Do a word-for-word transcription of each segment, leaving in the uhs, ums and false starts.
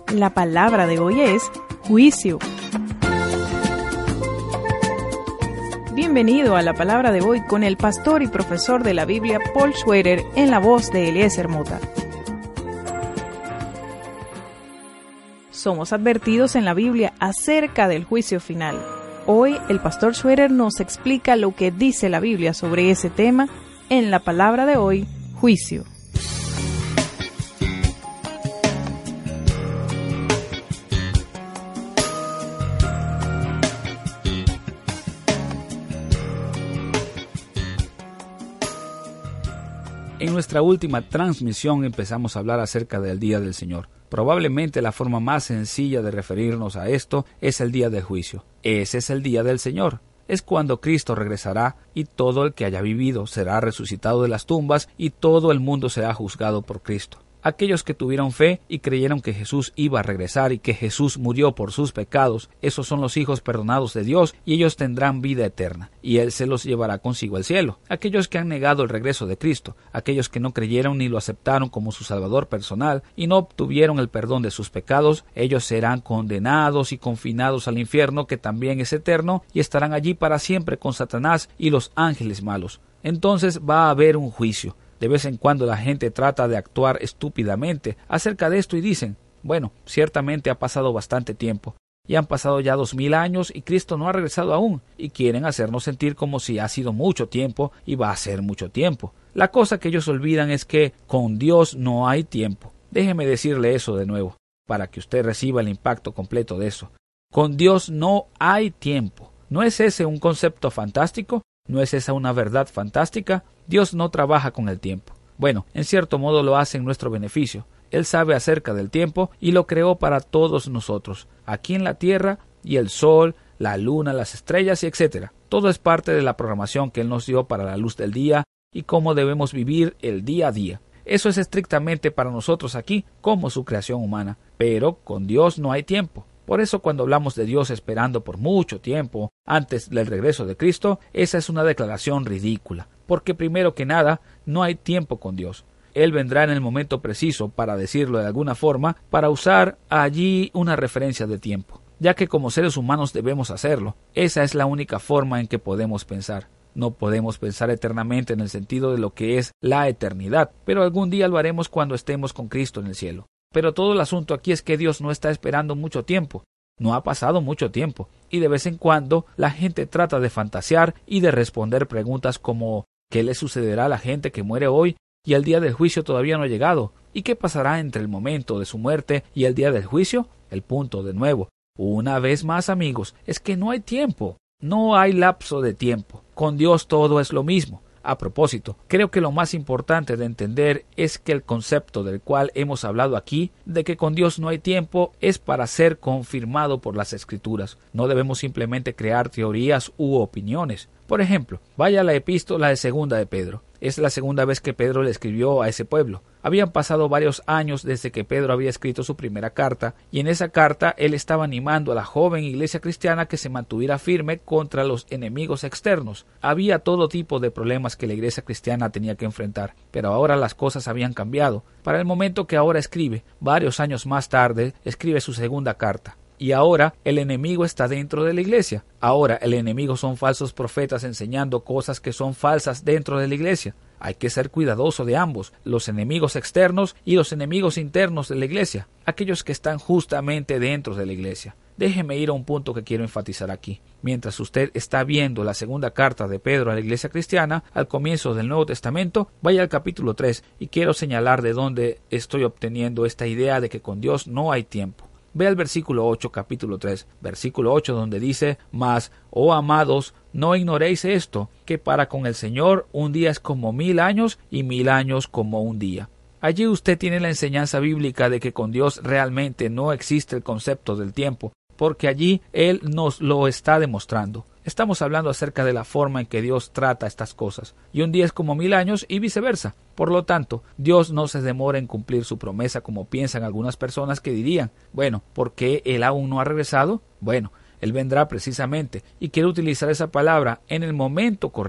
La palabra de hoy es juicio. Bienvenido a la palabra de hoy con el pastor y profesor de la Biblia Paul Schroeder en la voz de Eliezer Mota. Somos advertidos en la Biblia acerca del juicio final. Hoy el pastor Schroeder nos explica lo que dice la Biblia sobre ese tema en la palabra de hoy, juicio. En nuestra última transmisión empezamos a hablar acerca del día del Señor. Probablemente la forma más sencilla de referirnos a esto es el día del juicio. Ese es el día del Señor. Es cuando Cristo regresará y todo el que haya vivido será resucitado de las tumbas y todo el mundo será juzgado por Cristo. Aquellos que tuvieron fe y creyeron que Jesús iba a regresar y que Jesús murió por sus pecados, esos son los hijos perdonados de Dios y ellos tendrán vida eterna, y Él se los llevará consigo al cielo. Aquellos que han negado el regreso de Cristo, aquellos que no creyeron ni lo aceptaron como su Salvador personal y no obtuvieron el perdón de sus pecados, ellos serán condenados y confinados al infierno, que también es eterno, y estarán allí para siempre con Satanás y los ángeles malos. Entonces va a haber un juicio. De vez en cuando la gente trata de actuar estúpidamente acerca de esto y dicen, bueno, ciertamente ha pasado bastante tiempo, y han pasado ya dos mil años y Cristo no ha regresado aún, y quieren hacernos sentir como si ha sido mucho tiempo y va a ser mucho tiempo. La cosa que ellos olvidan es que con Dios no hay tiempo. Déjeme decirle eso de nuevo, para que usted reciba el impacto completo de eso. Con Dios no hay tiempo. ¿No es ese un concepto fantástico? ¿No es esa una verdad fantástica? Dios no trabaja con el tiempo. Bueno, en cierto modo lo hace en nuestro beneficio. Él sabe acerca del tiempo y lo creó para todos nosotros, aquí en la tierra, y el sol, la luna, las estrellas y etcétera. Todo es parte de la programación que Él nos dio para la luz del día y cómo debemos vivir el día a día. Eso es estrictamente para nosotros aquí, como su creación humana. Pero con Dios no hay tiempo. Por eso cuando hablamos de Dios esperando por mucho tiempo antes del regreso de Cristo, esa es una declaración ridícula, porque primero que nada no hay tiempo con Dios. Él vendrá en el momento preciso, para decirlo de alguna forma, para usar allí una referencia de tiempo, ya que como seres humanos debemos hacerlo. Esa es la única forma en que podemos pensar. No podemos pensar eternamente en el sentido de lo que es la eternidad, pero algún día lo haremos cuando estemos con Cristo en el cielo. Pero todo el asunto aquí es que Dios no está esperando mucho tiempo. No ha pasado mucho tiempo, y de vez en cuando la gente trata de fantasear y de responder preguntas como ¿qué le sucederá a la gente que muere hoy y el día del juicio todavía no ha llegado? ¿Y qué pasará entre el momento de su muerte y el día del juicio? El punto de nuevo, una vez más amigos, es que no hay tiempo, no hay lapso de tiempo. Con Dios todo es lo mismo. A propósito, creo que lo más importante de entender es que el concepto del cual hemos hablado aquí, de que con Dios no hay tiempo, es para ser confirmado por las Escrituras. No debemos simplemente crear teorías u opiniones. Por ejemplo, vaya a la epístola de segunda de Pedro. Es la segunda vez que Pedro le escribió a ese pueblo. Habían pasado varios años desde que Pedro había escrito su primera carta, y en esa carta él estaba animando a la joven iglesia cristiana que se mantuviera firme contra los enemigos externos. Había todo tipo de problemas que la iglesia cristiana tenía que enfrentar, pero ahora las cosas habían cambiado. Para el momento que ahora escribe, varios años más tarde, escribe su segunda carta. Y ahora el enemigo está dentro de la iglesia. Ahora el enemigo son falsos profetas enseñando cosas que son falsas dentro de la iglesia. Hay que ser cuidadoso de ambos, los enemigos externos y los enemigos internos de la iglesia, aquellos que están justamente dentro de la iglesia. Déjeme ir a un punto que quiero enfatizar aquí. Mientras usted está viendo la segunda carta de Pedro a la iglesia cristiana, al comienzo del Nuevo Testamento, vaya al capítulo tres y quiero señalar de dónde estoy obteniendo esta idea de que con Dios no hay tiempo. Ve al versículo ocho, capítulo tres, versículo ocho, donde dice, Mas, oh amados, no ignoréis esto, que para con el Señor un día es como mil años y mil años como un día. Allí usted tiene la enseñanza bíblica de que con Dios realmente no existe el concepto del tiempo, porque allí Él nos lo está demostrando. Estamos hablando acerca de la forma en que Dios trata estas cosas, y un día es como mil años y viceversa. Por lo tanto, Dios no se demora en cumplir su promesa como piensan algunas personas que dirían, bueno, ¿por qué Él aún no ha regresado? Bueno, Él vendrá precisamente y quiere utilizar esa palabra en el momento correcto.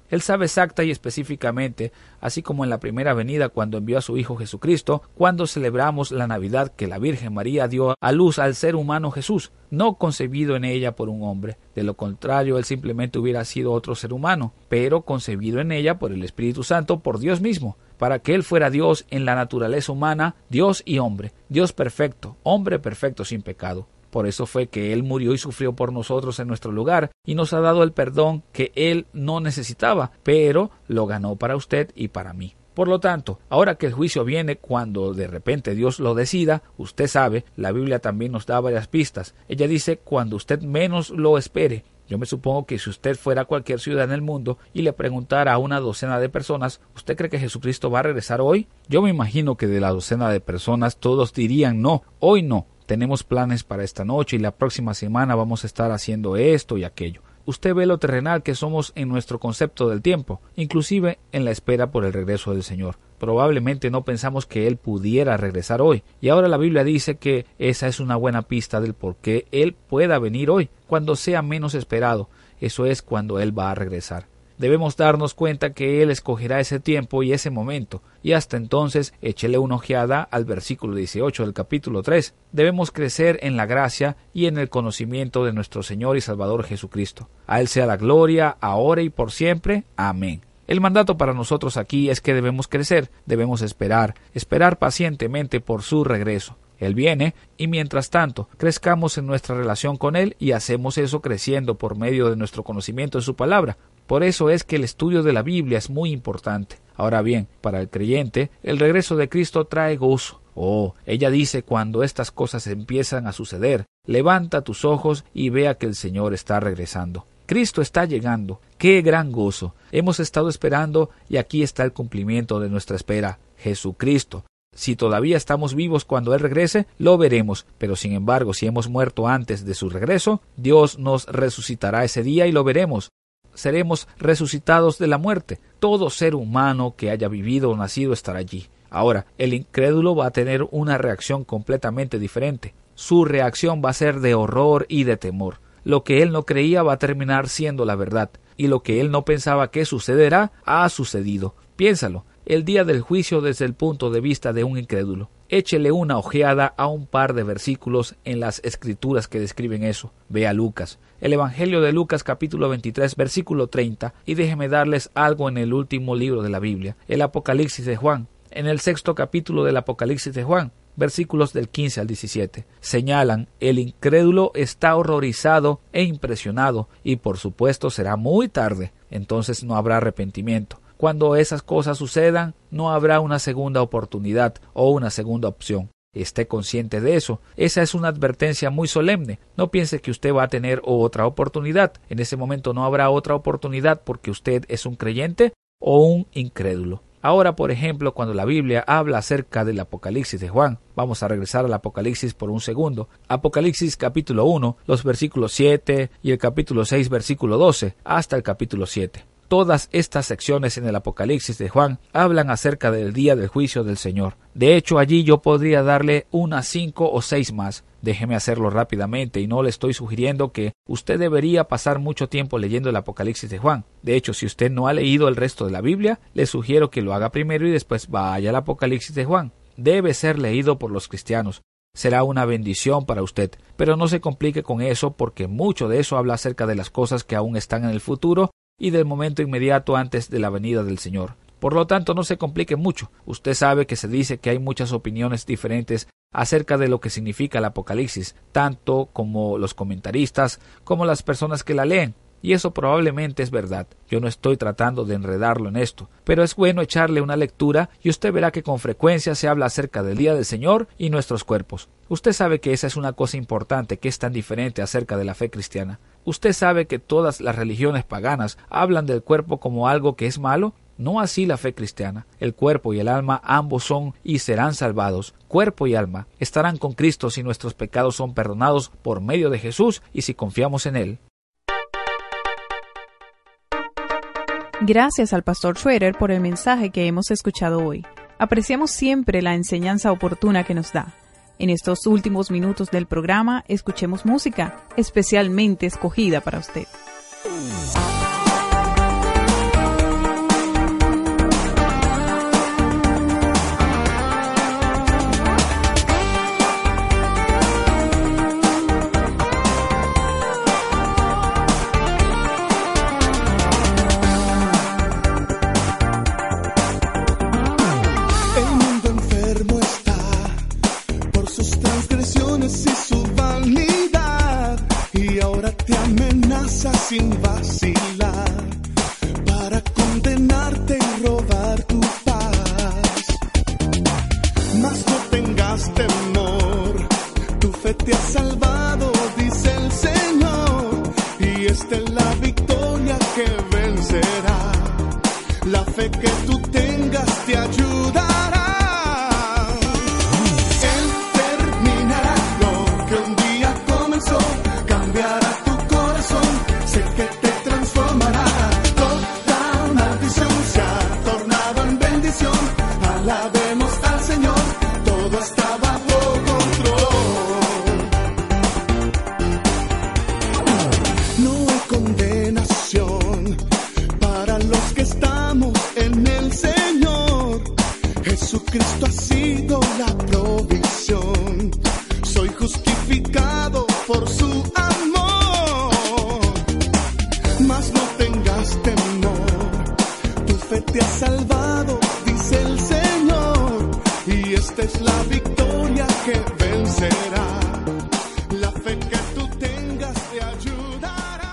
Él sabe exacta y específicamente, así como en la primera venida cuando envió a su Hijo Jesucristo, cuando celebramos la Navidad que la Virgen María dio a luz al ser humano Jesús, no concebido en ella por un hombre. De lo contrario, él simplemente hubiera sido otro ser humano, pero concebido en ella por el Espíritu Santo, por Dios mismo, para que él fuera Dios en la naturaleza humana, Dios y hombre, Dios perfecto, hombre perfecto sin pecado. Por eso fue que Él murió y sufrió por nosotros en nuestro lugar y nos ha dado el perdón que Él no necesitaba, pero lo ganó para usted y para mí. Por lo tanto, ahora que el juicio viene cuando de repente Dios lo decida, usted sabe, la Biblia también nos da varias pistas. Ella dice cuando usted menos lo espere. Yo me supongo que si usted fuera a cualquier ciudad en el mundo y le preguntara a una docena de personas, ¿usted cree que Jesucristo va a regresar hoy? Yo me imagino que de la docena de personas todos dirían no, hoy no. Tenemos planes para esta noche y la próxima semana vamos a estar haciendo esto y aquello. Usted ve lo terrenal que somos en nuestro concepto del tiempo, inclusive en la espera por el regreso del Señor. Probablemente no pensamos que Él pudiera regresar hoy, y ahora la Biblia dice que esa es una buena pista del por qué Él pueda venir hoy, cuando sea menos esperado. Eso es cuando Él va a regresar. Debemos darnos cuenta que Él escogerá ese tiempo y ese momento, y hasta entonces échele una ojeada al versículo dieciocho del capítulo tres. Debemos crecer en la gracia y en el conocimiento de nuestro Señor y Salvador Jesucristo. A Él sea la gloria, ahora y por siempre. Amén. El mandato para nosotros aquí es que debemos crecer, debemos esperar, esperar pacientemente por su regreso. Él viene y mientras tanto crezcamos en nuestra relación con Él y hacemos eso creciendo por medio de nuestro conocimiento de su palabra. Por eso es que el estudio de la Biblia es muy importante. Ahora bien, para el creyente, el regreso de Cristo trae gozo. Oh, ella dice cuando estas cosas empiezan a suceder, levanta tus ojos y vea que el Señor está regresando. Cristo está llegando. ¡Qué gran gozo! Hemos estado esperando y aquí está el cumplimiento de nuestra espera, Jesucristo. Si todavía estamos vivos cuando Él regrese, lo veremos, pero sin embargo, si hemos muerto antes de su regreso, Dios nos resucitará ese día y lo veremos. Seremos resucitados de la muerte. Todo ser humano que haya vivido o nacido estará allí. Ahora, el incrédulo va a tener una reacción completamente diferente. Su reacción va a ser de horror y de temor. Lo que él no creía va a terminar siendo la verdad, y lo que él no pensaba que sucederá, ha sucedido. Piénsalo, el día del juicio desde el punto de vista de un incrédulo. Échele una ojeada a un par de versículos en las escrituras que describen eso. Vea Lucas, el Evangelio de Lucas capítulo veintitrés versículo treinta, y déjeme darles algo en el último libro de la Biblia, el Apocalipsis de Juan. En el sexto capítulo del Apocalipsis de Juan, versículos del quince al diecisiete, señalan, el incrédulo está horrorizado e impresionado, y por supuesto será muy tarde, entonces no habrá arrepentimiento. Cuando esas cosas sucedan, no habrá una segunda oportunidad o una segunda opción. Esté consciente de eso. Esa es una advertencia muy solemne. No piense que usted va a tener otra oportunidad. En ese momento no habrá otra oportunidad porque usted es un creyente o un incrédulo. Ahora, por ejemplo, cuando la Biblia habla acerca del Apocalipsis de Juan, vamos a regresar al Apocalipsis por un segundo. Apocalipsis capítulo uno, los versículos siete y el capítulo seis, versículo doce, hasta el capítulo siete. Todas estas secciones en el Apocalipsis de Juan hablan acerca del día del juicio del Señor. De hecho, allí yo podría darle unas cinco o seis más. Déjeme hacerlo rápidamente y no le estoy sugiriendo que usted debería pasar mucho tiempo leyendo el Apocalipsis de Juan. De hecho, si usted no ha leído el resto de la Biblia, le sugiero que lo haga primero y después vaya al Apocalipsis de Juan. Debe ser leído por los cristianos. Será una bendición para usted, pero no se complique con eso porque mucho de eso habla acerca de las cosas que aún están en el futuro y del momento inmediato antes de la venida del Señor. Por lo tanto, no se complique mucho. Usted sabe que se dice que hay muchas opiniones diferentes acerca de lo que significa el Apocalipsis, tanto como los comentaristas como las personas que la leen. Y eso probablemente es verdad. Yo no estoy tratando de enredarlo en esto, pero es bueno echarle una lectura y usted verá que con frecuencia se habla acerca del día del Señor y nuestros cuerpos. Usted sabe que esa es una cosa importante que es tan diferente acerca de la fe cristiana. Usted sabe que todas las religiones paganas hablan del cuerpo como algo que es malo. No así la fe cristiana. El cuerpo y el alma ambos son y serán salvados. Cuerpo y alma estarán con Cristo si nuestros pecados son perdonados por medio de Jesús y si confiamos en Él. Gracias al pastor Schroeder por el mensaje que hemos escuchado hoy. Apreciamos siempre la enseñanza oportuna que nos da. En estos últimos minutos del programa, escuchemos música especialmente escogida para usted. dones y su vanidad, y ahora te amenaza sin vacilar para condenarte y robar tu paz. Mas no tengas temor, tu fe te ha salvado, dice el Señor, y esta es la victoria que vencerá. La fe que tú tengas te ayudará. Él terminará lo que un día comenzó, cambiará tu corazón, sé que te transformará. Toda maldición se ha tornado en bendición, alabemos al Señor, todo está bajo control. No hay condenación para los que estamos en el Señor. Jesucristo ha sido la provisión. Soy justificado por su amor. Mas no tengas temor, tu fe te ha salvado, dice el Señor, y esta es la victoria que vencerá. La fe que tú tengas te ayudará.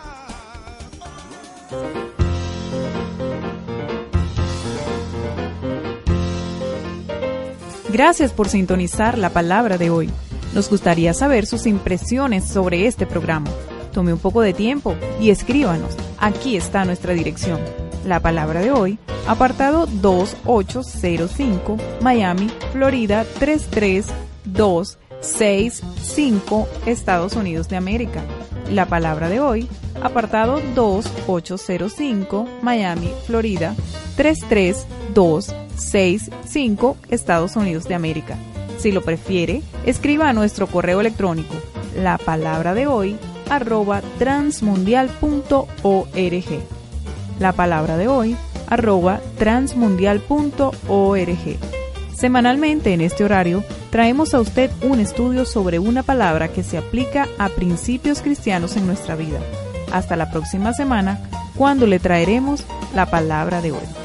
Gracias por sintonizar la palabra de hoy. Nos gustaría saber sus impresiones sobre este programa. Tome un poco de tiempo y escríbanos. Aquí está nuestra dirección. La palabra de hoy, apartado dos ocho cero cinco, Miami, Florida tres tres dos seis cinco, Estados Unidos de América. La palabra de hoy, apartado dos ocho cero cinco, Miami, Florida tres tres dos seis cinco, Estados Unidos de América. Si lo prefiere, escriba a nuestro correo electrónico la palabra de hoy arroba transmundial punto org. La palabra de hoy arroba transmundial punto org. Semanalmente en este horario traemos a usted un estudio sobre una palabra que se aplica a principios cristianos en nuestra vida. Hasta la próxima semana, cuando le traeremos la palabra de hoy.